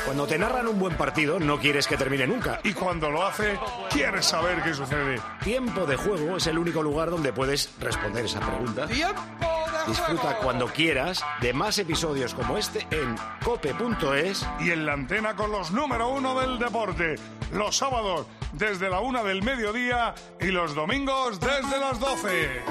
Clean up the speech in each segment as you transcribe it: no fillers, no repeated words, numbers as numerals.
Cuando te narran un buen partido, no quieres que termine nunca. Y cuando lo hace, quieres saber qué sucede. Tiempo de Juego es el único lugar donde puedes responder esa pregunta. Disfruta cuando quieras de más episodios como este en cope.es y en la antena con los número 1 del deporte. Los sábados desde la 1 del mediodía y los domingos desde las 12.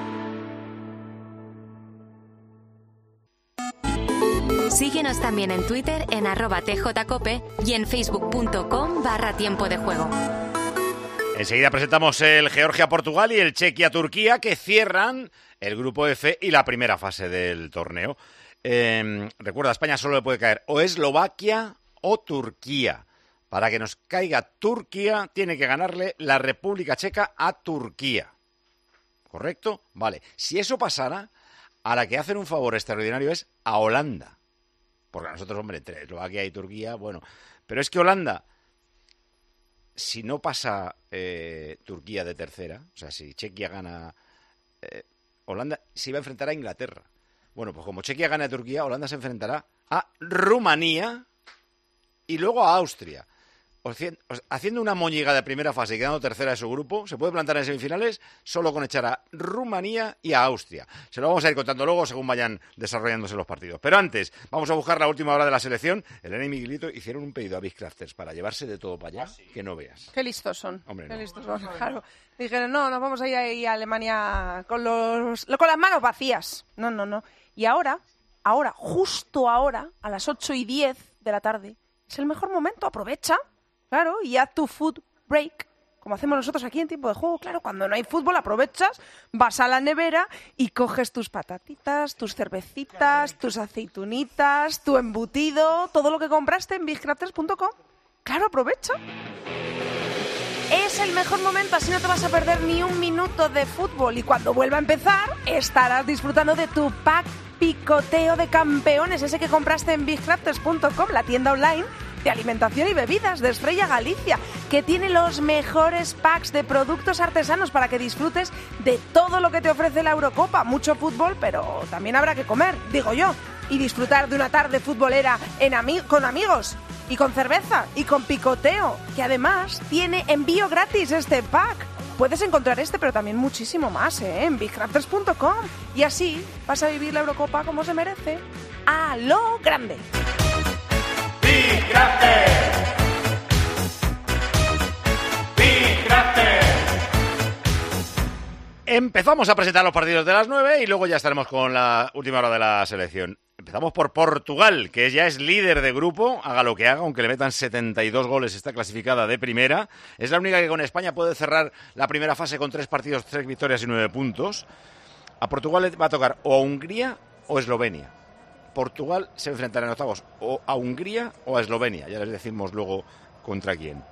Síguenos también en Twitter en @tjcope y en facebook.com/tiempo de juego. Enseguida presentamos el Georgia-Portugal y el Chequia-Turquía, que cierran el grupo F y la primera fase del torneo. Recuerda, a España solo le puede caer o Eslovaquia o Turquía. Para que nos caiga Turquía, tiene que ganarle la República Checa a Turquía. ¿Correcto? Vale. Si eso pasara, a la que hacen un favor extraordinario es a Holanda. Porque a nosotros, hombre, entre Eslovaquia y Turquía, bueno. Pero es que Holanda, si no pasa Turquía de tercera, o sea, si Chequia gana, Holanda se iba a enfrentar a Inglaterra. Bueno, pues como Chequia gana a Turquía, Holanda se enfrentará a Rumanía y luego a Austria. Haciendo una moñiga de primera fase y quedando tercera de su grupo, se puede plantar en semifinales solo con echar a Rumanía y a Austria. Se lo vamos a ir contando luego según vayan desarrollándose los partidos. Pero antes, vamos a buscar la última hora de la selección. Elena y Miguelito hicieron un pedido a Big Crafters para llevarse de todo para allá, que no veas. Qué listos son. Hombre, qué no. listos son, claro. Dijeron, no, nos vamos a ir ahí a Alemania con las manos vacías. No. Y ahora, justo ahora, a las 8:10 de la tarde, es el mejor momento. Aprovecha. Claro, y haz tu food break, como hacemos nosotros aquí en Tiempo de Juego. Claro, cuando no hay fútbol aprovechas, vas a la nevera y coges tus patatitas, tus cervecitas, tus aceitunitas, tu embutido, todo lo que compraste en bigcrafters.com. Claro, aprovecha. Es el mejor momento, así no te vas a perder ni un minuto de fútbol. Y cuando vuelva a empezar, estarás disfrutando de tu pack picoteo de campeones, ese que compraste en bigcrafters.com, la tienda online de alimentación y bebidas de Estrella Galicia, que tiene los mejores packs de productos artesanos para que disfrutes de todo lo que te ofrece la Eurocopa. Mucho fútbol, pero también habrá que comer, digo yo, y disfrutar de una tarde futbolera con amigos, y con cerveza, y con picoteo, que además tiene envío gratis este pack. Puedes encontrar pero también muchísimo más en bigcrafters.com, y así vas a vivir la Eurocopa como se merece, a lo grande. Big Crafters. Big Crafters. Empezamos a presentar los partidos de las 9 y luego ya estaremos con la última hora de la selección. Empezamos por Portugal, que ya es líder de grupo, haga lo que haga, aunque le metan 72 goles, está clasificada de primera. Es la única que con España puede cerrar la primera fase con 3 partidos, 3 victorias y 9 puntos. A Portugal le va a tocar o a Hungría o Eslovenia. Portugal se enfrentará en octavos o a Hungría o a Eslovenia, ya les decimos luego contra quién.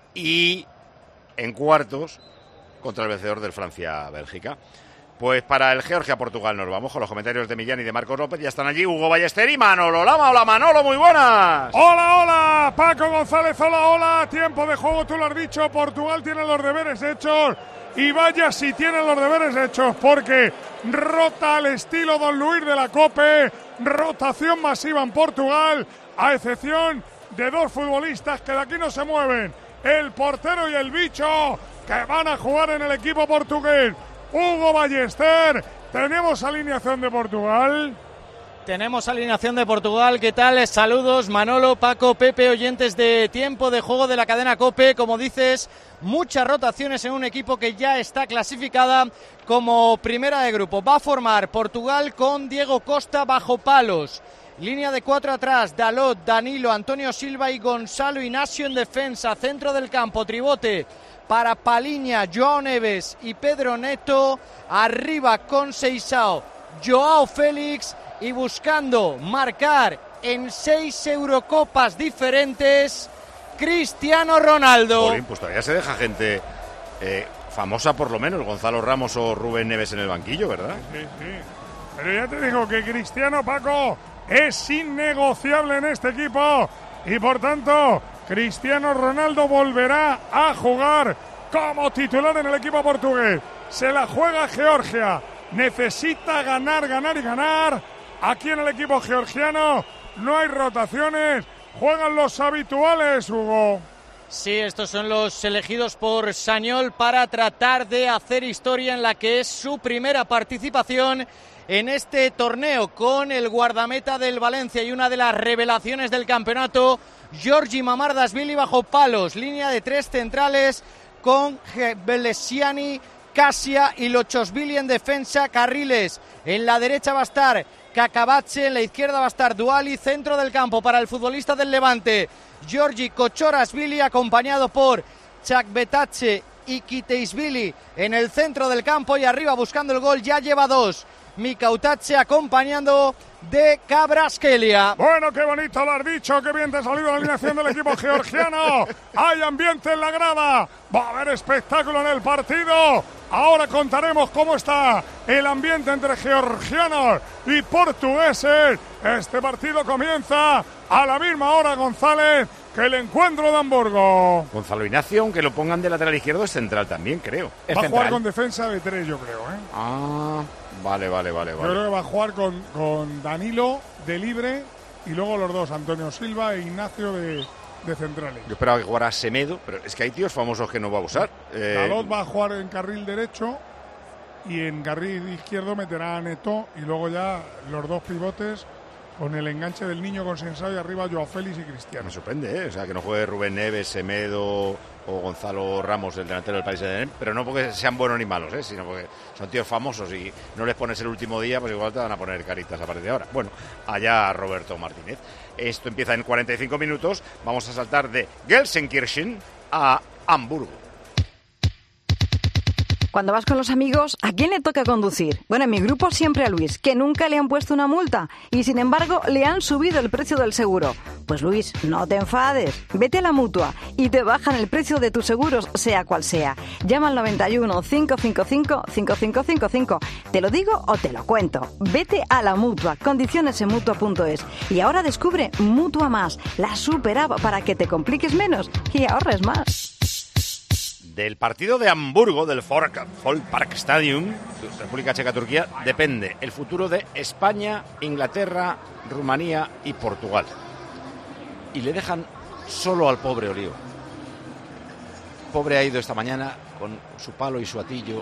Y en cuartos contra el vencedor del Francia-Bélgica. Pues para el Georgia-Portugal nos vamos con los comentarios de Millán y de Marcos López. Ya están allí Hugo Ballester y Manolo Lama. Hola Manolo, muy buenas. Hola, Paco González, hola, tiempo de juego, tú lo has dicho, Portugal tiene los deberes hechos. Y vaya si tienen los deberes hechos, porque rota al estilo Don Luis de la COPE, rotación masiva en Portugal, a excepción de 2 futbolistas que de aquí no se mueven, el portero y el bicho, que van a jugar en el equipo portugués. Hugo Ballester, tenemos alineación de Portugal. Tenemos alineación de Portugal, ¿qué tal? Saludos Manolo, Paco, Pepe, oyentes de Tiempo de Juego de la cadena COPE. Como dices, muchas rotaciones en un equipo que ya está clasificada como primera de grupo. Va a formar Portugal con Diego Costa bajo palos. Línea de 4 atrás, Dalot, Danilo, Antonio Silva y Gonzalo Inacio en defensa. Centro del campo, tribote para Paliña, Joao Neves y Pedro Neto. Arriba con Seixao, Joao Félix. Y buscando marcar en 6 Eurocopas diferentes, Cristiano Ronaldo. Jolín, pues todavía se deja gente famosa, por lo menos, Gonzalo Ramos o Rubén Neves en el banquillo, ¿verdad? Sí. Pero ya te digo que Cristiano, Paco, es innegociable en este equipo. Y por tanto, Cristiano Ronaldo volverá a jugar como titular en el equipo portugués. Se la juega Georgia. Necesita ganar y ganar. Aquí en el equipo georgiano no hay rotaciones, juegan los habituales, Hugo. Sí, estos son los elegidos por Sañol para tratar de hacer historia en la que es su primera participación en este torneo, con el guardameta del Valencia y una de las revelaciones del campeonato, Giorgi Mamardashvili bajo palos, línea de 3 centrales con Belesiani, Casia y Lochoshvili en defensa, carriles. En la derecha va a estar Cacabache, en la izquierda va a estar Duali, centro del campo para el futbolista del Levante, Giorgi Kochorashvili, acompañado por Chakbetache y Kiteishvili en el centro del campo, y arriba buscando el gol, ya lleva 2. Mikautache acompañando de Kvaratskhelia. Bueno, qué bonito lo has dicho, qué bien te ha salido la alineación del equipo georgiano. Hay ambiente en la grada, va a haber espectáculo en el partido. Ahora contaremos cómo está el ambiente entre georgianos y portugueses. Este partido comienza a la misma hora, González, que el encuentro de Hamburgo. Gonzalo Ignacio, aunque lo pongan de lateral izquierdo, es central también, creo. Va a jugar con defensa de 3, yo creo, ¿eh? Ah, vale. Yo creo que va a jugar con Danilo de libre y luego los dos, Antonio Silva e Ignacio de centrales. Yo esperaba que jugara Semedo, pero es que hay tíos famosos que no va a usar. Dalot va a jugar en carril derecho y en carril izquierdo meterá a Neto, y luego ya los dos pivotes con el enganche del Niño Consensado y arriba Joao Félix y Cristiano. Me sorprende, o sea, que no juegue Rubén Neves, Semedo o Gonzalo Ramos, el delantero del Paris Saint-Germain, pero no porque sean buenos ni malos, sino porque son tíos famosos y no les pones el último día, pues igual te van a poner caritas a partir de ahora. Bueno, allá Roberto Martínez. Esto empieza en 45 minutos. Vamos a saltar de Gelsenkirchen a Hamburgo. Cuando vas con los amigos, ¿a quién le toca conducir? Bueno, en mi grupo siempre a Luis, que nunca le han puesto una multa y sin embargo le han subido el precio del seguro. Pues Luis, no te enfades, vete a la Mutua y te bajan el precio de tus seguros, sea cual sea. Llama al 91 555 5555. ¿Te lo digo o te lo cuento? Vete a la Mutua, condiciones en Mutua.es. Y ahora descubre Mutua Más, la super app para que te compliques menos y ahorres más. Del partido de Hamburgo, del Volkspark Stadium, República Checa-Turquía, depende el futuro de España, Inglaterra, Rumanía y Portugal. Y le dejan solo al pobre Olivo. Pobre ha ido esta mañana con su palo y su atillo.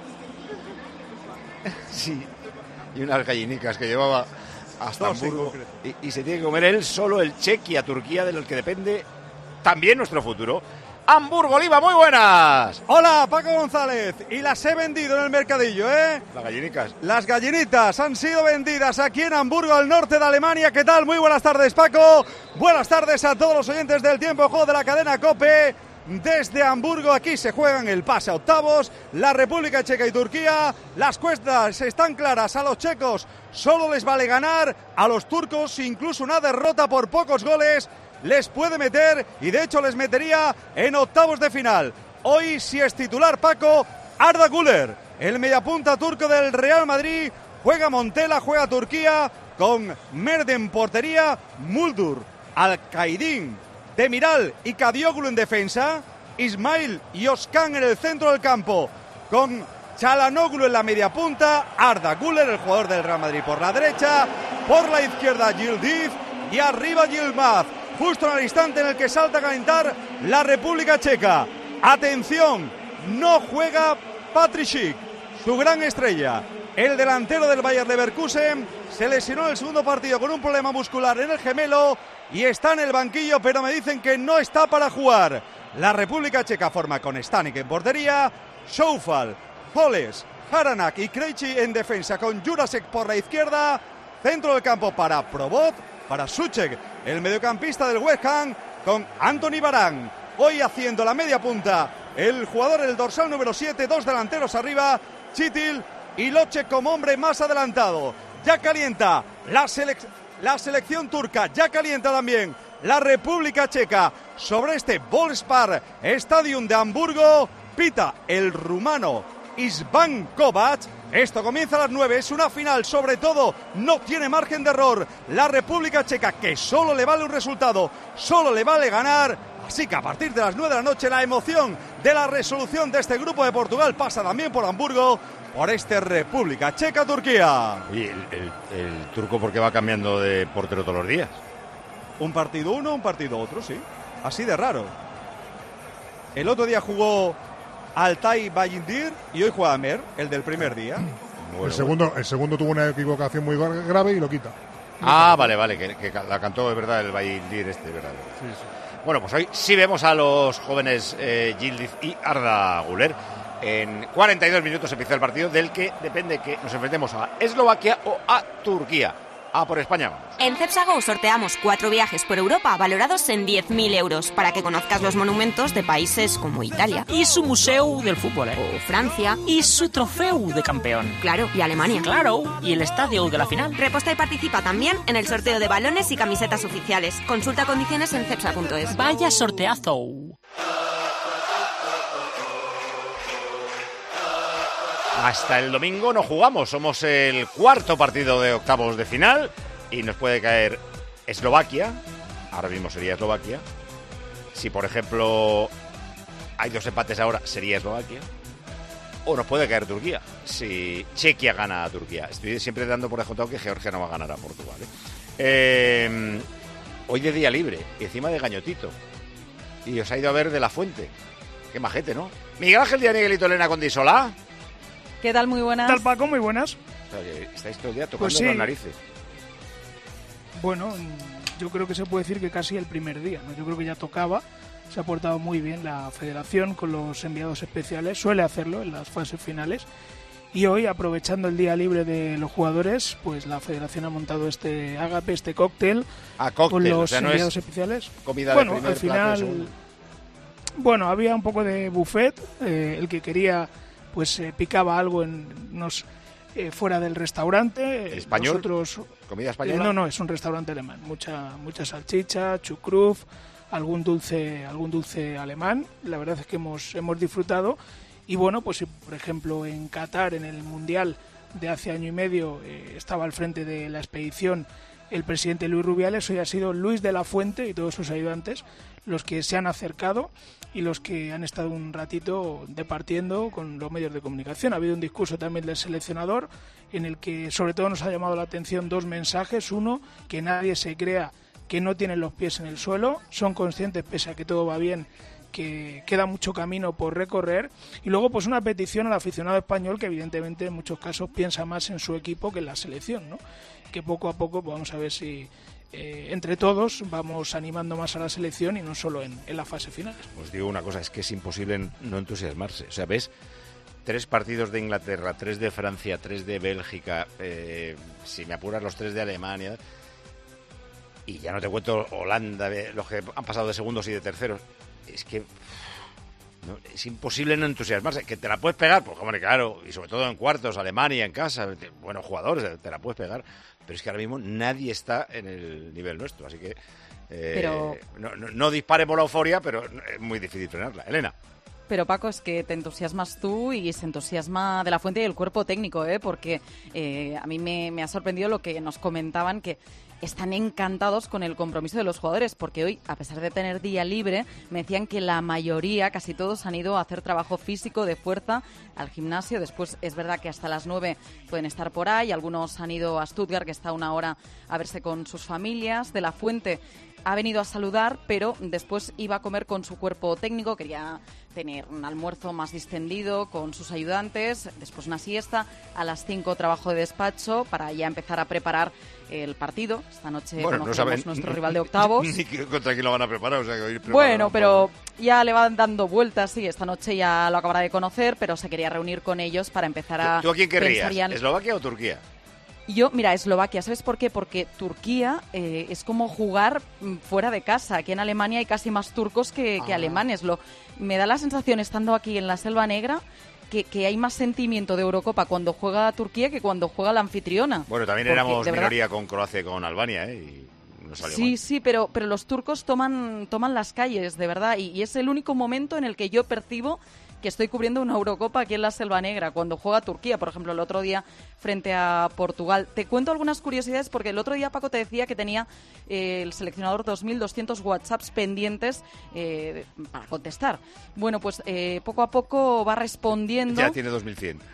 Sí, y unas gallinicas que llevaba hasta Hamburgo. Y se tiene que comer él solo el Chequia-Turquía, del que depende también nuestro futuro. Hamburgo, Oliva, muy buenas. Hola, Paco González. Y las he vendido en el mercadillo, ¿eh? Las gallinicas. Las gallinitas han sido vendidas aquí en Hamburgo, al norte de Alemania. ¿Qué tal? Muy buenas tardes, Paco. Buenas tardes a todos los oyentes del Tiempo de Juego de la cadena COPE. Desde Hamburgo, aquí se juegan el pase a octavos, la República Checa y Turquía. Las cuestas están claras, a los checos solo les vale ganar, a los turcos incluso una derrota por pocos goles les puede meter, y de hecho les metería en octavos de final. Hoy, si es titular, Paco, Arda Güler, el mediapunta turco del Real Madrid. Juega Montella, juega Turquía con Merde en portería, Muldur, Al-Qaidín, Demiral y Kadioglu en defensa, Ismail y Özcan en el centro del campo con Çalhanoğlu en la media punta, Arda Güler, el jugador del Real Madrid, por la derecha, por la izquierda Yildiz y arriba Yilmaz, justo en el instante en el que salta a calentar la República Checa. Atención, no juega Patrik Schick, su gran estrella. El delantero del Bayer Leverkusen se lesionó en el segundo partido con un problema muscular en el gemelo y está en el banquillo, pero me dicen que no está para jugar. La República Checa forma con Stanik en portería, Šoufal, Holes, Haranak y Krejci en defensa, con Jurasek por la izquierda, centro del campo para Probot, para Souček, el mediocampista del West Ham, con Anthony Varane. Hoy haciendo la media punta el jugador, el dorsal número 7, dos delanteros arriba, Chitil y Locek como hombre más adelantado. Ya calienta la selección turca, ya calienta también la República Checa sobre este Volkspark Stadium de Hamburgo. Pita el rumano István Kovac. Esto comienza a las 9, es una final, sobre todo no tiene margen de error la República Checa, que solo le vale un resultado, solo le vale ganar. Así que a partir de las 9 de la noche la emoción de la resolución de este grupo de Portugal pasa también por Hamburgo, por este República Checa-Turquía. Oye, el turco, ¿por qué va cambiando de portero todos los días? Un partido uno, un partido otro, sí. Así de raro. El otro día jugó Altay Bayindir y hoy juega Amer, el del primer día. El segundo tuvo una equivocación muy grave y lo quita. Vale, que la cantó, es verdad, el Bayindir ¿verdad? Sí. Bueno, pues hoy sí vemos a los jóvenes Yildiz y Arda Güler. En 42 minutos empieza el partido, del que depende que nos enfrentemos a Eslovaquia o a Turquía. A por España, vamos. En Cepsa Go sorteamos 4 viajes por Europa valorados en 10.000 euros para que conozcas los monumentos de países como Italia. Y su museo del fútbol, O Francia. Y su trofeo de campeón. Claro, y Alemania. Claro, y el estadio de la final. Reposta y participa también en el sorteo de balones y camisetas oficiales. Consulta condiciones en cepsa.es. Vaya sorteazo. Hasta el domingo no jugamos, somos el cuarto partido de octavos de final y nos puede caer Eslovaquia, ahora mismo sería Eslovaquia. Si por ejemplo hay 2 empates ahora, sería Eslovaquia. O nos puede caer Turquía, si Chequia gana a Turquía. Estoy siempre dando por descontado que Georgia no va a ganar a Portugal. Hoy de día libre, y encima de Gañotito. Y os ha ido a ver de la Fuente. Qué majete, ¿no? Miguel Ángel Díaz, Miguelito Elena Condisola. ¿Qué tal? Muy buenas. ¿Qué tal, Paco? Muy buenas. Oye, estáis todo el día tocando Pues sí. las narices. Bueno, yo creo que se puede decir que casi el primer día, ¿no? Yo creo que ya tocaba. Se ha portado muy bien la federación con los enviados especiales. Suele hacerlo en las fases finales. Y hoy, aprovechando el día libre de los jugadores, pues la federación ha montado este ágape, este cóctel, con los o sea, no enviados es especiales. Comida bueno, de primer al plato, de final, segundo. bueno, había un poco de buffet. El que quería, pues picaba algo fuera del restaurante. ¿Español? Nosotros, ¿Comida española? no, es un restaurante alemán. Mucha salchicha, chucruf, algún dulce alemán. La verdad es que hemos disfrutado. Y bueno, pues si por ejemplo en Qatar, en el Mundial de hace año y medio, estaba al frente de la expedición el presidente Luis Rubiales, hoy ha sido Luis de la Fuente y todos sus ayudantes los que se han acercado y los que han estado un ratito departiendo con los medios de comunicación. Ha habido un discurso también del seleccionador en el que sobre todo nos ha llamado la atención 2 mensajes. Uno, que nadie se crea que no tienen los pies en el suelo, son conscientes, pese a que todo va bien, que queda mucho camino por recorrer. Y luego pues una petición al aficionado español, que evidentemente en muchos casos piensa más en su equipo que en la selección, ¿no? Que poco a poco pues, vamos a ver si entre todos vamos animando más a la selección y no solo en la fase final. Os digo una cosa, es que es imposible no entusiasmarse. O sea, ves 3 partidos de Inglaterra, 3 de Francia, 3 de Bélgica, si me apuras los 3 de Alemania, y ya no te cuento Holanda, los que han pasado de segundos y de terceros. Es que no, es imposible no entusiasmarse. Que te la puedes pegar, pues hombre, claro, y sobre todo en cuartos, Alemania, en casa, buenos jugadores, te la puedes pegar, pero es que ahora mismo nadie está en el nivel nuestro, así que no dispare por la euforia, pero es muy difícil frenarla. Elena. Pero Paco, es que te entusiasmas tú y se entusiasma de la Fuente y el cuerpo técnico, porque a mí me ha sorprendido lo que nos comentaban, que están encantados con el compromiso de los jugadores, porque hoy, a pesar de tener día libre, me decían que la mayoría, casi todos, han ido a hacer trabajo físico de fuerza al gimnasio. Después es verdad que hasta las 9 pueden estar por ahí, algunos han ido a Stuttgart, que está una hora a verse con sus familias. De la Fuente ha venido a saludar, pero después iba a comer con su cuerpo técnico, quería tener un almuerzo más distendido con sus ayudantes, después una siesta, a las 5 trabajo de despacho para ya empezar a preparar el partido. Esta noche conoceremos nuestro rival de octavos. Ni contra quién lo van a preparar, o sea, que bueno, pero ya le van dando vueltas, sí, esta noche ya lo acabará de conocer, pero se quería reunir con ellos para empezar a... ¿Tú a quién querrías? Ya... ¿Eslovaquia o Turquía? Yo, mira, Eslovaquia, ¿sabes por qué? Porque Turquía es como jugar fuera de casa. Aquí en Alemania hay casi más turcos que alemanes. Me da la sensación, estando aquí en la Selva Negra, que hay más sentimiento de Eurocopa cuando juega Turquía que cuando juega la anfitriona. Bueno, también éramos minoría con Croacia y con Albania, y no salió mal. Sí, pero los turcos toman las calles, de verdad, y es el único momento en el que yo percibo que estoy cubriendo una Eurocopa aquí en la Selva Negra, cuando juega Turquía, por ejemplo, el otro día frente a Portugal. Te cuento algunas curiosidades, porque el otro día Paco te decía que tenía el seleccionador 2.200 WhatsApps pendientes para contestar. Bueno, pues poco a poco va respondiendo. Ya tiene 2.100.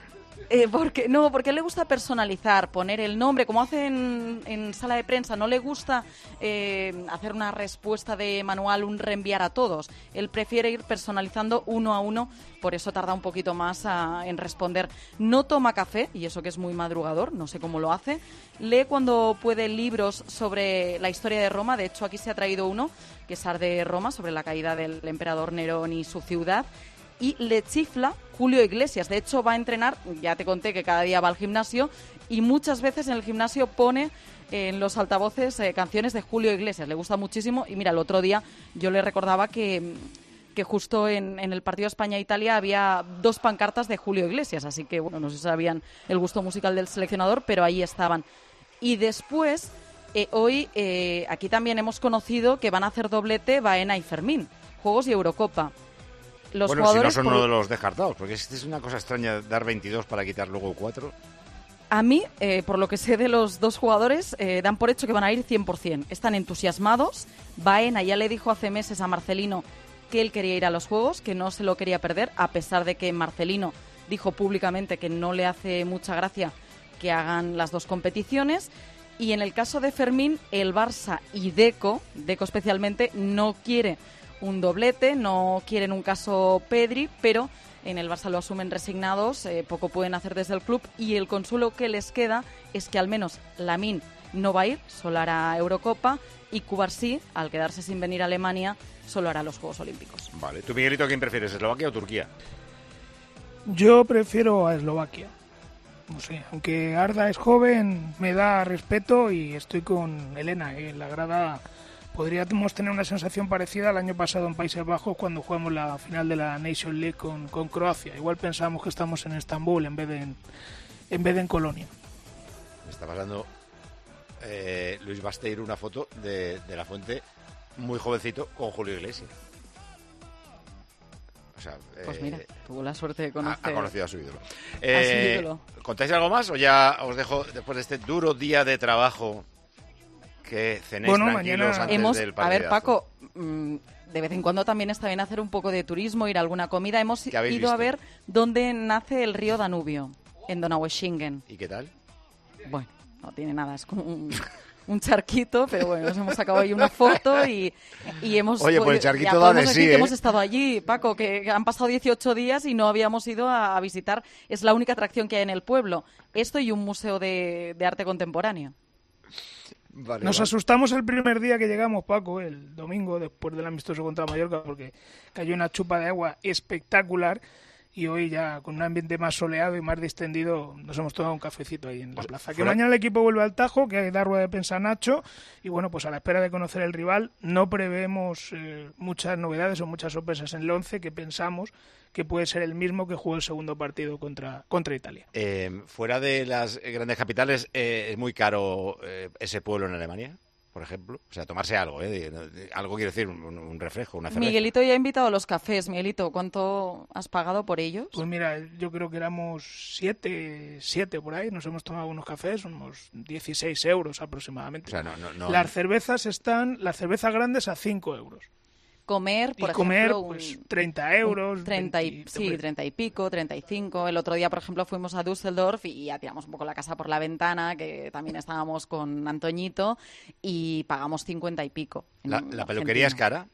Porque a él le gusta personalizar, poner el nombre, como hace en sala de prensa. No le gusta hacer una respuesta de manual, un reenviar a todos. Él prefiere ir personalizando uno a uno, por eso tarda un poquito más en responder. No toma café, y eso que es muy madrugador, no sé cómo lo hace. Lee cuando puede libros sobre la historia de Roma. De hecho, aquí se ha traído uno, que es Arde de Roma, sobre la caída del emperador Nerón y su ciudad. Y le chifla Julio Iglesias. De hecho, va a entrenar, ya te conté que cada día va al gimnasio, y muchas veces en el gimnasio pone en los altavoces canciones de Julio Iglesias. Le gusta muchísimo. Y mira, el otro día yo le recordaba que justo en el partido España-Italia había 2 pancartas de Julio Iglesias. Así que, bueno, no sé si sabían el gusto musical del seleccionador, pero ahí estaban. Y después, hoy, aquí también hemos conocido que van a hacer doblete Baena y Fermín. Juegos y Eurocopa. Los bueno, jugadores, si no son uno de los descartados, porque es una cosa extraña dar 22 para quitar luego 4. A mí, por lo que sé de los 2 jugadores, dan por hecho que van a ir 100%. Están entusiasmados. Baena ya le dijo hace meses a Marcelino que él quería ir a los Juegos, que no se lo quería perder, a pesar de que Marcelino dijo públicamente que no le hace mucha gracia que hagan las 2 competiciones. Y en el caso de Fermín, el Barça y Deco especialmente, no quiere un doblete, no quieren un caso Pedri, pero en el Barça lo asumen resignados, poco pueden hacer desde el club, y el consuelo que les queda es que al menos Lamine no va a ir, solo hará Eurocopa, y Cubarsí, al quedarse sin venir a Alemania, solo hará los Juegos Olímpicos. Vale, ¿tú, Miguelito, quién prefieres, Eslovaquia o Turquía? Yo prefiero a Eslovaquia. No sé, aunque Arda es joven, me da respeto y estoy con Elena, en la grada. Podríamos tener una sensación parecida al año pasado en Países Bajos cuando jugamos la final de la Nation League con Croacia. Igual pensamos que estamos en Estambul en vez de en Colonia. Me está pasando Luis Basteiro una foto de La Fuente muy jovencito con Julio Iglesias. O sea, pues mira, tuvo la suerte de conocer. Ha conocido a su ídolo. ¿Contáis algo más o ya os dejo después de este duro día de trabajo? Que cenéis tranquilos antes del partidazo. A ver, Paco, de vez en cuando también está bien hacer un poco de turismo, ir a alguna comida. Hemos ido a ver dónde nace el río Danubio, en Donaueschingen. ¿Y qué tal? Bueno, no tiene nada, es como un charquito, pero bueno, nos hemos sacado ahí una foto y hemos... Oye, pues el charquito da de sí, que hemos estado allí, Paco, que han pasado 18 días y no habíamos ido a visitar. Es la única atracción que hay en el pueblo. Esto y un museo de arte contemporáneo. Nos asustamos el primer día que llegamos, Paco, el domingo, después del amistoso contra Mallorca, porque cayó una chupa de agua espectacular y hoy ya con un ambiente más soleado y más distendido nos hemos tomado un cafecito ahí en la plaza. Que mañana el equipo vuelve al Tajo, que da rueda de prensa Nacho y bueno, pues a la espera de conocer el rival no prevemos muchas novedades o muchas sorpresas en el 11 que pensamos que puede ser el mismo que jugó el segundo partido contra Italia. Fuera de las grandes capitales, ¿es muy caro ese pueblo en Alemania, por ejemplo? O sea, tomarse algo, algo quiero decir, un refresco, una cerveza. Miguelito ya ha invitado a los cafés. Miguelito, ¿cuánto has pagado por ellos? Pues mira, yo creo que éramos 7 por ahí, nos hemos tomado unos cafés, unos 16 euros aproximadamente. O sea, no. Las cervezas grandes a 5 euros. Comer, por ejemplo, pues 30 euros. 30 y pico, 35. El otro día, por ejemplo, fuimos a Düsseldorf y ya tiramos un poco la casa por la ventana, que también estábamos con Antoñito, y pagamos 50 y pico. ¿La peluquería es cara?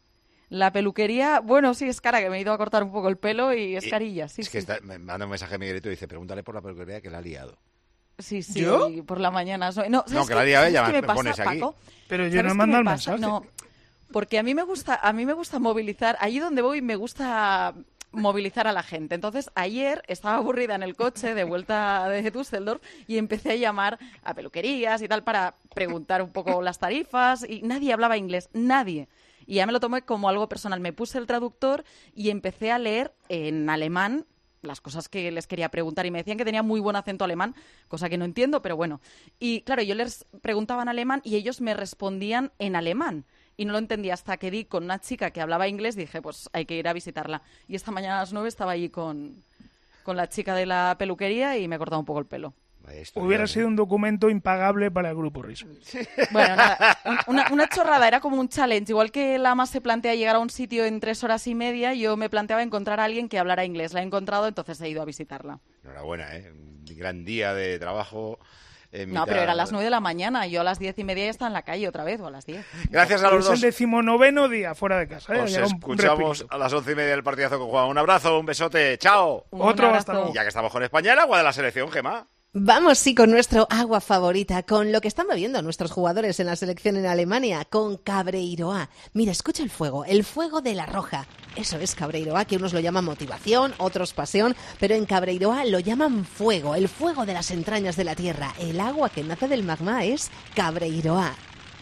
La peluquería, bueno, sí es cara, que me he ido a cortar un poco el pelo y es carilla, sí. Es que me manda un mensaje a Miguelito y dice, pregúntale por la peluquería que la ha liado. Sí, ¿Yo? Por la mañana. No, que la ha liado ella, me pones pasa, aquí. Paco? Pero yo no he mandado el mensaje. No. Porque a mí me gusta movilizar, allí donde voy me gusta movilizar a la gente. Entonces, ayer estaba aburrida en el coche de vuelta de Düsseldorf y empecé a llamar a peluquerías y tal para preguntar un poco las tarifas y nadie hablaba inglés, nadie. Y ya me lo tomé como algo personal. Me puse el traductor y empecé a leer en alemán las cosas que les quería preguntar y me decían que tenía muy buen acento alemán, cosa que no entiendo, pero bueno. Y claro, yo les preguntaba en alemán y ellos me respondían en alemán. Y no lo entendía hasta que di con una chica que hablaba inglés, dije, pues hay que ir a visitarla. Y esta mañana a las 9 estaba allí con la chica de la peluquería y me he cortado un poco el pelo. Hubiera sido un documento impagable para el Grupo Risa. Bueno, nada, una chorrada, era como un challenge. Igual que la AMA se plantea llegar a un sitio en 3 horas y media, yo me planteaba encontrar a alguien que hablara inglés. La he encontrado, entonces he ido a visitarla. Enhorabuena, gran día de trabajo. No, pero era a las 9 de la mañana. Yo a las 10:30 ya estaba en la calle otra vez, o a las 10. Gracias a los dos. Es el 19º día fuera de casa. Os escuchamos a las 11:30 del partidazo con Juan. Un abrazo, un besote. Chao. Otro, hasta luego. Y ya que estamos con España, el agua de la selección, Gemma. Vamos, sí, con nuestro agua favorita, con lo que están bebiendo nuestros jugadores en la selección en Alemania, con Cabreiroa. Mira, escucha el fuego de la Roja. Eso es Cabreiroa, que unos lo llaman motivación, otros pasión, pero en Cabreiroa lo llaman fuego, el fuego de las entrañas de la tierra. El agua que nace del magma es Cabreiroa.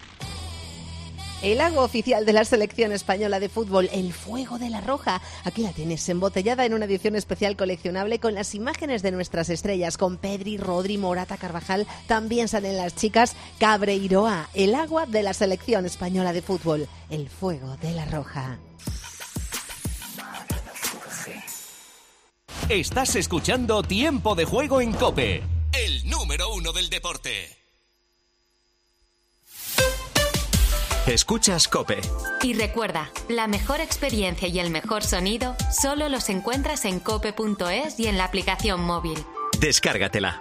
El agua oficial de la selección española de fútbol, el fuego de la Roja. Aquí la tienes, embotellada en una edición especial coleccionable con las imágenes de nuestras estrellas, con Pedri, Rodri, Morata, Carvajal. También salen las chicas. Cabreiroa, el agua de la selección española de fútbol, el fuego de la Roja. Estás escuchando Tiempo de Juego en COPE, el número 1 del deporte. Escuchas COPE. Y recuerda, la mejor experiencia y el mejor sonido solo los encuentras en cope.es y en la aplicación móvil. Descárgatela.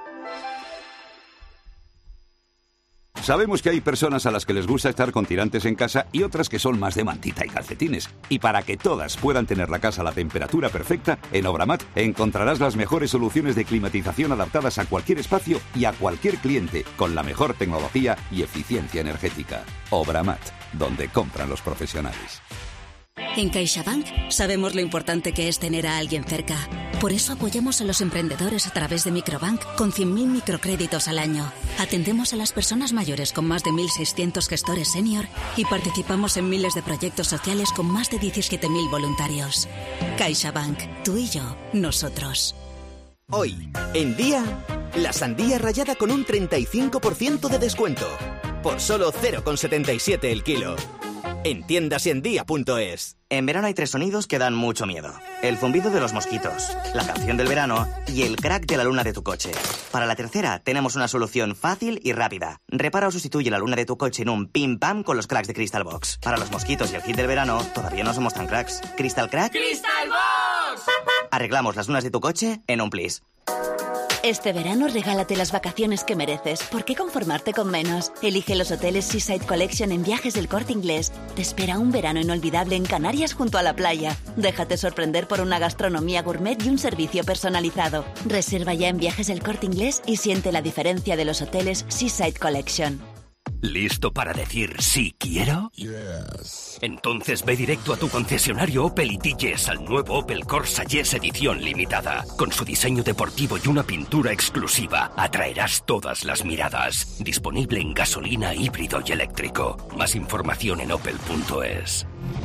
Sabemos que hay personas a las que les gusta estar con tirantes en casa y otras que son más de mantita y calcetines. Y para que todas puedan tener la casa a la temperatura perfecta, en Obramat encontrarás las mejores soluciones de climatización adaptadas a cualquier espacio y a cualquier cliente, con la mejor tecnología y eficiencia energética. Obramat, donde compran los profesionales. En CaixaBank sabemos lo importante que es tener a alguien cerca. Por eso apoyamos a los emprendedores a través de Microbank con 100.000 microcréditos al año. Atendemos a las personas mayores con más de 1.600 gestores senior y participamos en miles de proyectos sociales con más de 17.000 voluntarios. CaixaBank, tú y yo, nosotros. Hoy, en Día, la sandía rallada con un 35% de descuento. Por solo 0,77 el kilo. En tiendas y en día.es. En verano hay 3 sonidos que dan mucho miedo. El zumbido de los mosquitos, la canción del verano y el crack de la luna de tu coche. Para la tercera tenemos una solución fácil y rápida. Repara o sustituye la luna de tu coche en un pim pam con los cracks de Crystal Box. Para los mosquitos y el hit del verano todavía no somos tan cracks. ¿Crystal Crack? ¡Crystal Box! Arreglamos las lunas de tu coche en un plis. Este verano regálate las vacaciones que mereces. ¿Por qué conformarte con menos? Elige los hoteles Seaside Collection en Viajes del Corte Inglés. Te espera un verano inolvidable en Canarias junto a la playa. Déjate sorprender por una gastronomía gourmet y un servicio personalizado. Reserva ya en Viajes del Corte Inglés y siente la diferencia de los hoteles Seaside Collection. ¿Listo para decir sí quiero? Yes. Entonces ve directo a tu concesionario Opel y di yes al nuevo Opel Corsa Yes edición limitada. Con su diseño deportivo y una pintura exclusiva, atraerás todas las miradas. Disponible en gasolina, híbrido y eléctrico. Más información en opel.es.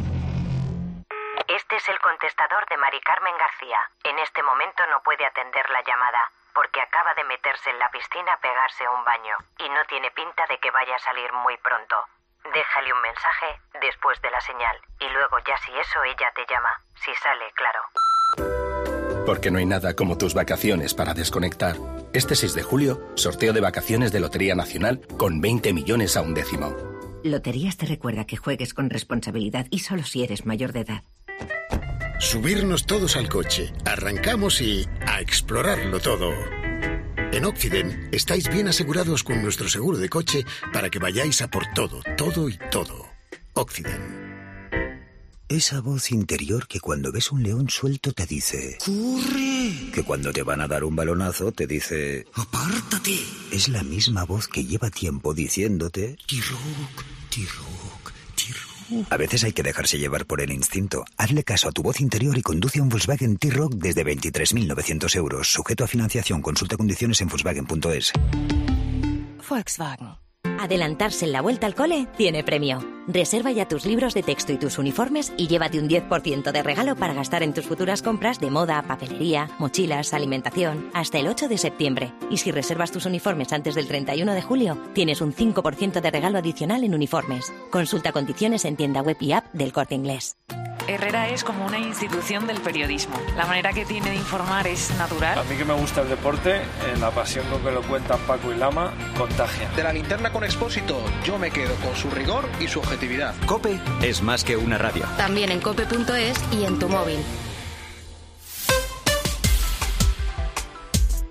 Este es el contestador de Mari Carmen García. En este momento no puede atender la llamada, porque acaba de meterse en la piscina a pegarse un baño y no tiene pinta de que vaya a salir muy pronto. Déjale un mensaje después de la señal y luego ya si eso ella te llama, si sale, claro. Porque no hay nada como tus vacaciones para desconectar. Este 6 de julio, sorteo de vacaciones de Lotería Nacional con 20 millones a un décimo. Loterías te recuerda que juegues con responsabilidad y solo si eres mayor de edad. Subirnos todos al coche, arrancamos y a explorarlo todo. En Occident estáis bien asegurados con nuestro seguro de coche para que vayáis a por todo, todo y todo. Occident. Esa voz interior que cuando ves un león suelto te dice ¡corre! Que cuando te van a dar un balonazo te dice ¡apártate! Es la misma voz que lleva tiempo diciéndote ¡T-Rock, T-Rock, T-Rock! A veces hay que dejarse llevar por el instinto. Hazle caso a tu voz interior y conduce un Volkswagen T-Rock desde 23.900 euros. Sujeto a financiación. Consulta condiciones en Volkswagen.es. Volkswagen. Adelantarse en la vuelta al cole tiene premio. Reserva ya tus libros de texto y tus uniformes y llévate un 10% de regalo para gastar en tus futuras compras de moda, papelería, mochilas, alimentación, hasta el 8 de septiembre. Y si reservas tus uniformes antes del 31 de julio, tienes un 5% de regalo adicional en uniformes. Consulta condiciones en tienda web y app del Corte Inglés. Herrera es como una institución del periodismo. La manera que tiene de informar es natural. A mí que me gusta el deporte, la pasión con que lo cuentan Paco y Lama, contagia. De la linterna con Expósito, yo me quedo con su rigor y su objetividad. COPE es más que una radio. También en cope.es y en tu móvil.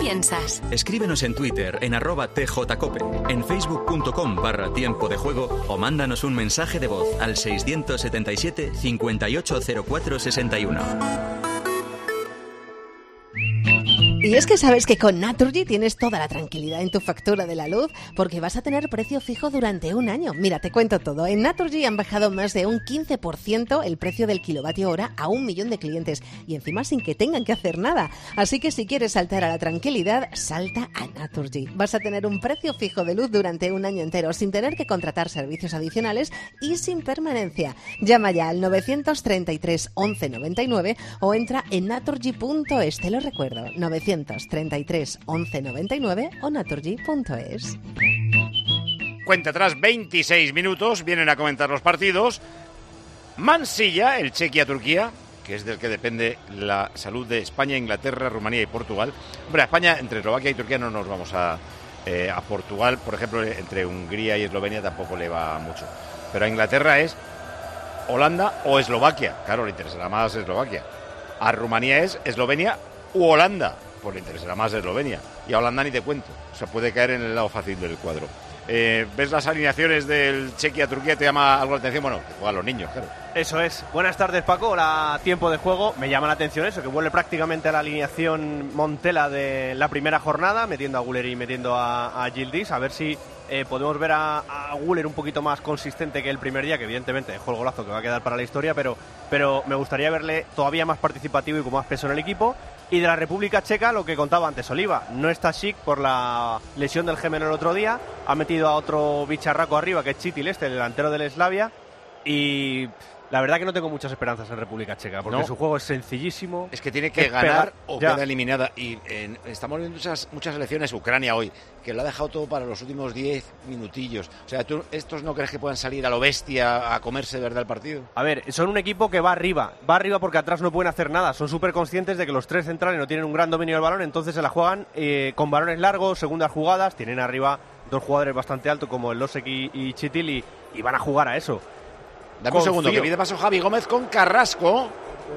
piensas? Escríbenos en Twitter en @tjcope, en facebook.com/tiempo de juego o mándanos un mensaje de voz al 677 580461. Y es que sabes que con Naturgy tienes toda la tranquilidad en tu factura de la luz porque vas a tener precio fijo durante un año. Mira, te cuento todo. En Naturgy han bajado más de un 15% el precio del kilovatio hora a 1 millón de clientes y encima sin que tengan que hacer nada. Así que si quieres saltar a la tranquilidad, salta a Naturgy. Vas a tener un precio fijo de luz durante un año entero sin tener que contratar servicios adicionales y sin permanencia. Llama ya al 933 11 99 o entra en naturgy.es. Te lo recuerdo, 933 11 99 o naturgy.es. Cuenta atrás, 26 minutos, vienen a comentar los partidos. Mansilla, el Chequia-Turquía, que es del que depende la salud de España, Inglaterra, Rumanía y Portugal. Hombre, a España, entre Eslovaquia y Turquía no nos vamos a Portugal, por ejemplo, entre Hungría y Eslovenia tampoco le va mucho. Pero a Inglaterra es Holanda o Eslovaquia, claro, le interesará más Eslovaquia. A Rumanía es Eslovenia u Holanda, pues le interesará más Eslovenia. Y a Holanda ni te cuento, o sea, puede caer en el lado fácil del cuadro. ¿Ves las alineaciones del Chequia-Turquía? ¿Te llama algo la atención? Bueno, que juegan los niños, claro. Eso es. Buenas tardes, Paco. Hola, tiempo de juego. Me llama la atención eso, que vuelve prácticamente a la alineación Montela de la primera jornada, metiendo a Güler y metiendo a Yildiz. A ver si podemos ver a Güler un poquito más consistente que el primer día, que evidentemente dejó el golazo que va a quedar para la historia, pero me gustaría verle todavía más participativo y con más peso en el equipo. Y de la República Checa, lo que contaba antes Oliva, no está Schick por la lesión del gemelo el otro día, ha metido a otro bicharraco arriba, que es Chitil, el delantero del Slavia, y la verdad que no tengo muchas esperanzas en República Checa, porque su juego es sencillísimo. Es que tiene que ganar o queda eliminada. Y estamos viendo muchas elecciones. Ucrania hoy, que lo ha dejado todo para los últimos 10 minutillos. O sea, ¿tú estos no crees que puedan salir a lo bestia a comerse de verdad el partido? A ver, son un equipo que va arriba porque atrás no pueden hacer nada. Son súper conscientes de que los tres centrales no tienen un gran dominio del balón, entonces se la juegan con balones largos, segundas jugadas. Tienen arriba dos jugadores bastante altos como el Losek y Chitil y van a jugar a eso. Dame un segundo, que pide paso Javi Gómez con Carrasco.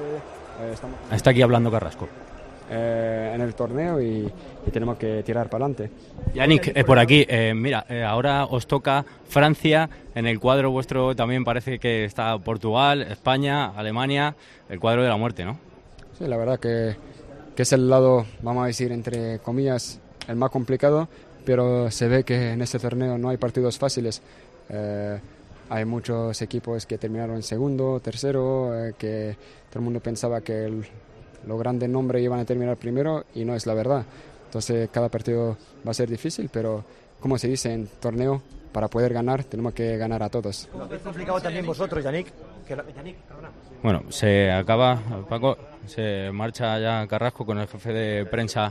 Está aquí hablando Carrasco. En el torneo y tenemos que tirar para adelante. Yannick, por aquí, mira, ahora os toca Francia. En el cuadro vuestro también parece que está Portugal, España, Alemania, el cuadro de la muerte, ¿no? Sí, la verdad que es el lado, vamos a decir, entre comillas, el más complicado, pero se ve que en este torneo no hay partidos fáciles. Hay muchos equipos que terminaron segundo, tercero, que todo el mundo pensaba que los grandes nombres iban a terminar primero y no es la verdad. Entonces cada partido va a ser difícil, pero como se dice en torneo, para poder ganar tenemos que ganar a todos. ¿Lo habéis complicado también vosotros, Yannick? Bueno, se acaba, Paco, se marcha ya Carrasco con el jefe de prensa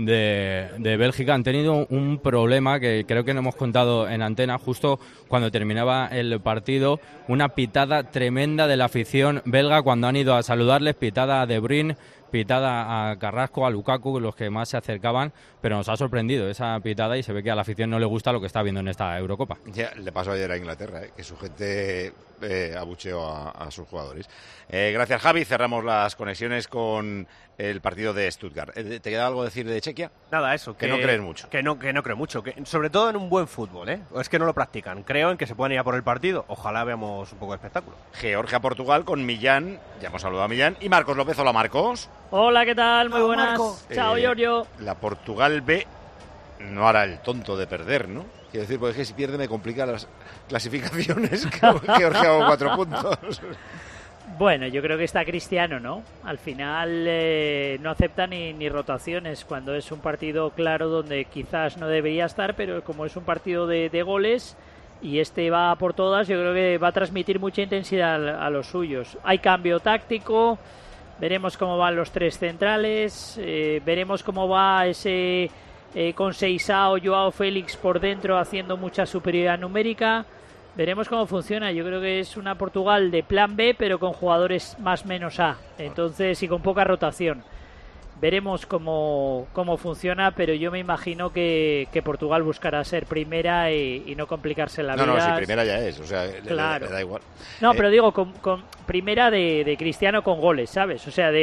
de Bélgica. Han tenido un problema que creo que no hemos contado en antena, justo cuando terminaba el partido, una pitada tremenda de la afición belga cuando han ido a saludarles, pitada a De Bruyne, pitada a Carrasco, a Lukaku, los que más se acercaban, pero nos ha sorprendido esa pitada y se ve que a la afición no le gusta lo que está viendo en esta Eurocopa. Ya le pasó ayer a Inglaterra, que su gente abucheó a sus jugadores. Gracias, Javi. Cerramos las conexiones con el partido de Stuttgart. ¿Te queda algo decir de Chequia? Nada, eso. Que no crees mucho. Que no creo mucho. Sobre todo en un buen fútbol, ¿eh? Es que no lo practican. Creo en que se pueden ir a por el partido. Ojalá veamos un poco de espectáculo. Georgia-Portugal con Millán. Ya hemos saludado a Millán. Y Marcos López. Hola, Marcos. Hola, ¿qué tal? Muy buenas. Chao, Giorgio. La Portugal B no hará el tonto de perder, ¿no? Quiero decir, porque es que si pierde me complica las clasificaciones. Georgia hago 4 puntos. Bueno, yo creo que está Cristiano, ¿no? Al final no acepta ni rotaciones cuando es un partido claro donde quizás no debería estar, pero como es un partido de goles y este va por todas, yo creo que va a transmitir mucha intensidad a los suyos. Hay cambio táctico, veremos cómo van los tres centrales, veremos cómo va ese con Seisao, Joao Félix por dentro haciendo mucha superioridad numérica. Veremos cómo funciona. Yo creo que es una Portugal de plan B, pero con jugadores más menos A. Entonces, y con poca rotación. Veremos cómo funciona, pero yo me imagino que Portugal buscará ser primera y no complicarse la vida. No, si primera ya es, o sea, claro. le da igual. No, pero digo, con primera de Cristiano con goles, ¿sabes? O sea, de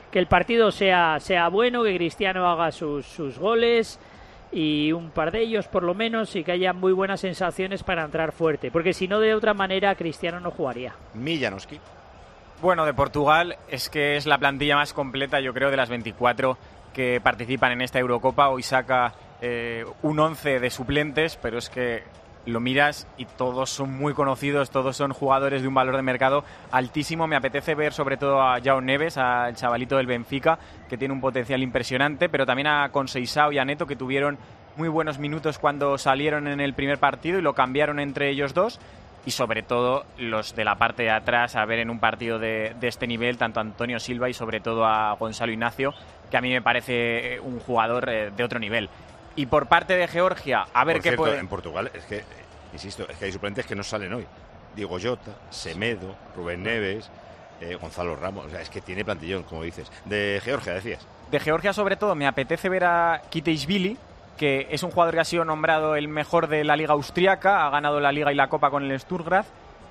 el partido sea bueno, que Cristiano haga sus goles y un par de ellos por lo menos, y que haya muy buenas sensaciones para entrar fuerte, porque si no, de otra manera Cristiano no jugaría. Millanoski. Bueno, de Portugal es que es la plantilla más completa, yo creo, de las 24 que participan en esta Eurocopa. Hoy saca un 11 de suplentes, pero es que lo miras y todos son muy conocidos, todos son jugadores de un valor de mercado altísimo. Me apetece ver sobre todo a João Neves, al chavalito del Benfica, que tiene un potencial impresionante, pero también a Conceição y a Neto, que tuvieron muy buenos minutos cuando salieron en el primer partido y lo cambiaron entre ellos dos. Y sobre todo los de la parte de atrás, a ver en un partido de este nivel, tanto a Antonio Silva y sobre todo a Gonzalo Ignacio, que a mí me parece un jugador de otro nivel. Y por parte de Georgia, a ver qué puede... En Portugal, es que, insisto, es que hay suplentes que no salen hoy. Diego Jota, Semedo, Rubén Neves, Gonzalo Ramos. O sea, es que tiene plantillón, como dices. De Georgia, decías. De Georgia, sobre todo, me apetece ver a Kiteishvili, que es un jugador que ha sido nombrado el mejor de la liga austriaca, ha ganado la liga y la copa con el Sturm Graz,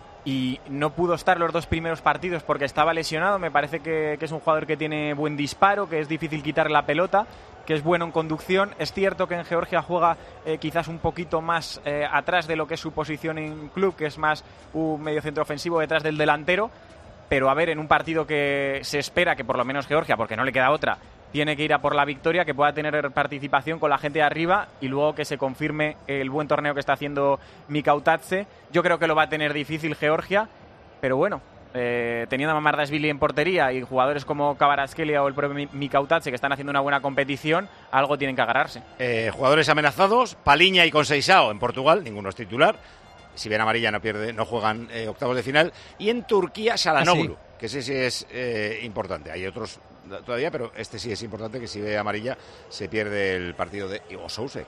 y no pudo estar los 2 primeros partidos porque estaba lesionado. Me parece que es un jugador que tiene buen disparo, que es difícil quitarle la pelota, que es bueno en conducción. Es cierto que en Georgia juega quizás un poquito más atrás de lo que es su posición en club, que es más un mediocentro ofensivo detrás del delantero, pero a ver, en un partido que se espera que por lo menos Georgia, porque no le queda otra, tiene que ir a por la victoria, que pueda tener participación con la gente de arriba y luego que se confirme el buen torneo que está haciendo Mikautatse. Yo creo que lo va a tener difícil Georgia, pero bueno, teniendo a Mamardashvili en portería y jugadores como Kvaratskhelia o el propio Mikautatse que están haciendo una buena competición, algo tienen que agarrarse. Jugadores amenazados, Paliña y Conceição en Portugal, ninguno es titular. Si ven amarilla no juegan octavos de final. Y en Turquía, Çalhanoğlu, que ese sí es importante. Hay otros todavía, pero este sí es importante, que si ve amarilla se pierde el partido de Soucek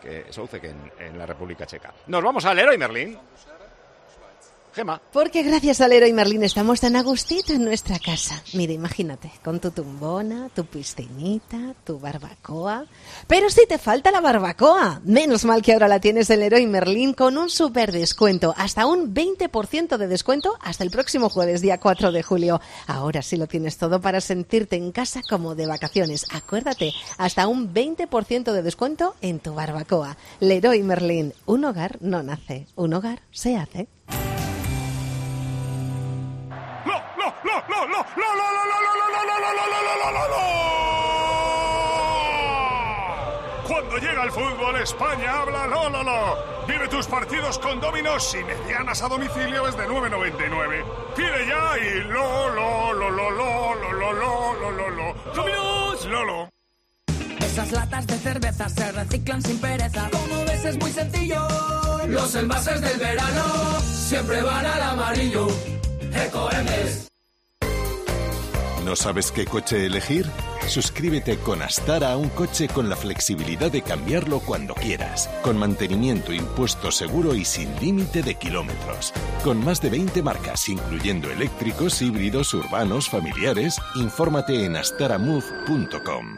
en la República Checa. Nos vamos al Leroy Merlin. Gema. Porque gracias al Leroy Merlin estamos tan a gustito en nuestra casa. Mira, imagínate, con tu tumbona, tu piscinita, tu barbacoa. Pero si te falta la barbacoa, menos mal que ahora la tienes en Leroy Merlin con un súper descuento, hasta un 20% de descuento hasta el próximo jueves, día 4 de julio. Ahora sí lo tienes todo para sentirte en casa como de vacaciones. Acuérdate, hasta un 20% de descuento en tu barbacoa. Leroy Merlin, un hogar no nace, un hogar se hace. Cuando llega el fútbol, España habla lo. Vive tus partidos con Dominos y medianas a domicilio desde 9,99. Pide ya y lo. ¡Dominos! Lolo. Esas latas de cerveza se reciclan sin pereza. Como ves es muy sencillo. Los envases del verano siempre van al amarillo. Ecoembes. ¿No sabes qué coche elegir? Suscríbete con Astara a un coche con la flexibilidad de cambiarlo cuando quieras, con mantenimiento, impuesto seguro y sin límite de kilómetros. Con más de 20 marcas, incluyendo eléctricos, híbridos, urbanos, familiares, infórmate en astaramove.com.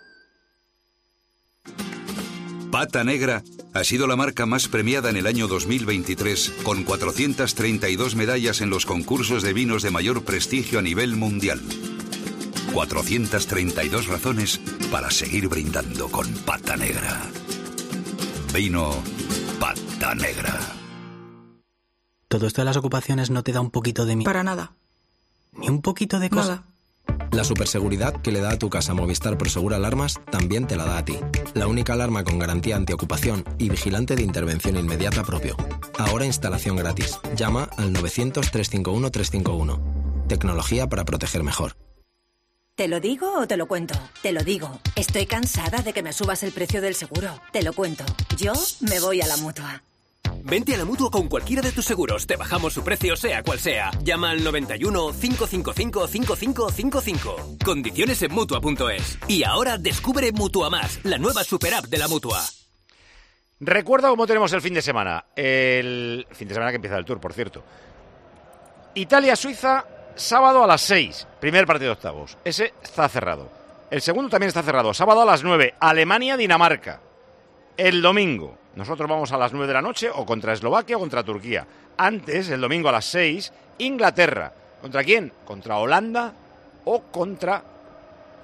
Pata Negra ha sido la marca más premiada en el año 2023, con 432 medallas en los concursos de vinos de mayor prestigio a nivel mundial. 432 razones para seguir brindando con Pata Negra. Vino Pata Negra. ¿Todo esto de las ocupaciones no te da un poquito de miedo? Para nada. ¿Ni un poquito de cosa? Nada. La superseguridad que le da a tu casa Movistar Prosegur Alarmas también te la da a ti. La única alarma con garantía antiocupación y vigilante de intervención inmediata propio. Ahora instalación gratis. Llama al 900-351-351. Tecnología para proteger mejor. ¿Te lo digo o te lo cuento? Te lo digo. Estoy cansada de que me subas el precio del seguro. Te lo cuento. Yo me voy a la Mutua. Vente a la Mutua con cualquiera de tus seguros. Te bajamos su precio sea cual sea. Llama al 91 555 5555. Condiciones en Mutua.es. Y ahora descubre Mutua Más, la nueva super app de la Mutua. Recuerda cómo tenemos el fin de semana. El fin de semana que empieza el Tour, por cierto. Italia-Suiza, sábado a las 6. Primer partido de octavos. Ese está cerrado. El segundo también está cerrado. Sábado a las 9. Alemania-Dinamarca. El domingo. Nosotros vamos a las 9 de la noche o contra Eslovaquia o contra Turquía. Antes, el domingo a las 6, Inglaterra. ¿Contra quién? ¿Contra Holanda o contra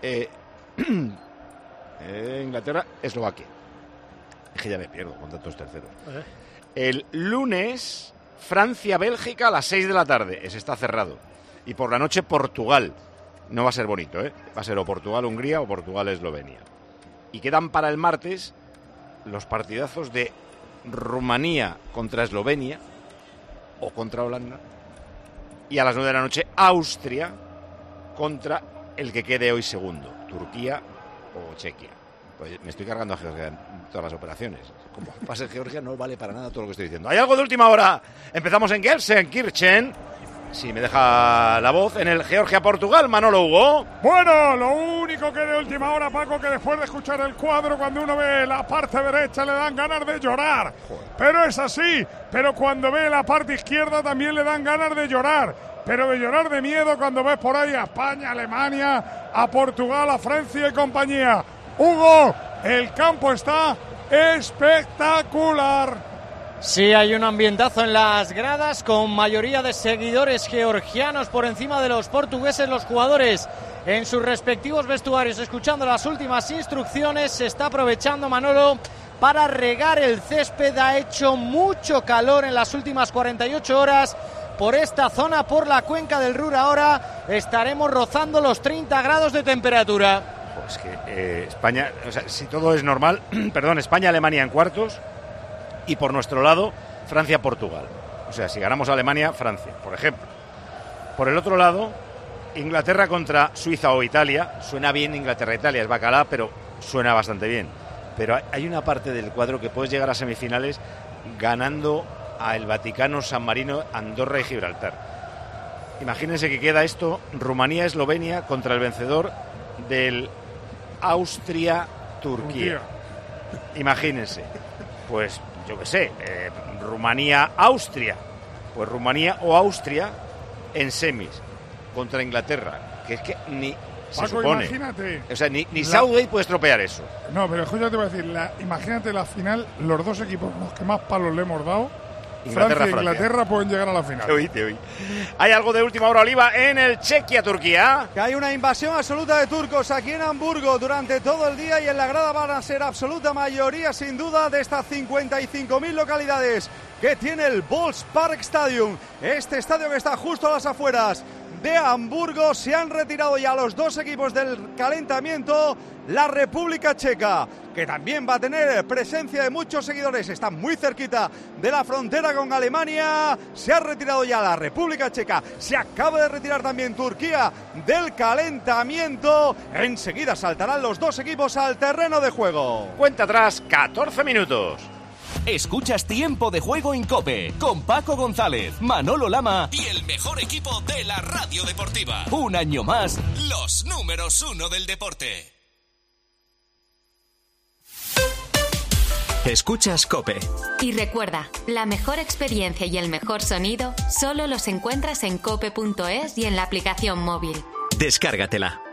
Inglaterra, Eslovaquia. Es que ya me pierdo con tantos terceros. El lunes, Francia-Bélgica a las 6 de la tarde. Ese está cerrado. Y por la noche, Portugal. No va a ser bonito, ¿eh? Va a ser o Portugal-Hungría o Portugal-Eslovenia. Y quedan para el martes los partidazos de Rumanía contra Eslovenia o contra Holanda. Y a las 9 de la noche, Austria contra el que quede hoy segundo, Turquía o Chequia. Pues me estoy cargando a Georgia en todas las operaciones. Como pase Georgia no vale para nada todo lo que estoy diciendo. ¿Hay algo de última hora? Empezamos en Gelsenkirchen. Si me deja la voz, en el Georgia-Portugal, Manolo Hugo. Bueno, lo único que de última hora, Paco, que después de escuchar el cuadro, cuando uno ve la parte derecha le dan ganas de llorar. Joder. Pero es así, pero cuando ve la parte izquierda también le dan ganas de llorar. Pero de llorar de miedo cuando ves por ahí a España, a Alemania, a Portugal, a Francia y compañía. Hugo, el campo está espectacular. Sí, hay un ambientazo en las gradas con mayoría de seguidores georgianos por encima de los portugueses. Los jugadores en sus respectivos vestuarios escuchando las últimas instrucciones. Se está aprovechando, Manolo, para regar el césped. Ha hecho mucho calor en las últimas 48 horas por esta zona, por la cuenca del Ruhr. Ahora estaremos rozando los 30 grados de temperatura. Pues que España, o sea, si todo es normal, perdón, España-Alemania en cuartos. Y por nuestro lado, Francia-Portugal. O sea, si ganamos a Alemania, Francia, por ejemplo. Por el otro lado, Inglaterra contra Suiza o Italia. Suena bien Inglaterra-Italia, es bacalá, pero suena bastante bien. Pero hay una parte del cuadro que puedes llegar a semifinales ganando a el Vaticano, San Marino, Andorra y Gibraltar. Imagínense que queda esto, Rumanía-Eslovenia contra el vencedor del Austria-Turquía. Imagínense. Pues yo qué sé, Rumanía-Austria. Pues Rumanía o Austria en semis contra Inglaterra. Que es que ni se Paco, supone. Imagínate. O sea, ni Southgate puede estropear eso. No, pero escucha, te voy a decir, imagínate la final, los dos equipos los que más palos le hemos dado, Francia e Inglaterra pueden llegar a la final. Te oí. ¿Hay algo de última hora, Oliva, en el Chequia-Turquía? Que hay una invasión absoluta de turcos aquí en Hamburgo durante todo el día y en la grada van a ser absoluta mayoría, sin duda, de estas 55.000 localidades que tiene el Volkspark Stadium. Este estadio que está justo a las afueras de Hamburgo. Se han retirado ya los dos equipos del calentamiento. La República Checa, que también va a tener presencia de muchos seguidores, está muy cerquita de la frontera con Alemania. Se ha retirado ya la República Checa, se acaba de retirar también Turquía del calentamiento. Enseguida saltarán los dos equipos al terreno de juego. Cuenta atrás, 14 minutos. Escuchas Tiempo de Juego en COPE con Paco González, Manolo Lama y el mejor equipo de la radio deportiva. Un año más, los números 1 del deporte. Escuchas COPE. Y recuerda, la mejor experiencia y el mejor sonido solo los encuentras en cope.es y en la aplicación móvil. Descárgatela.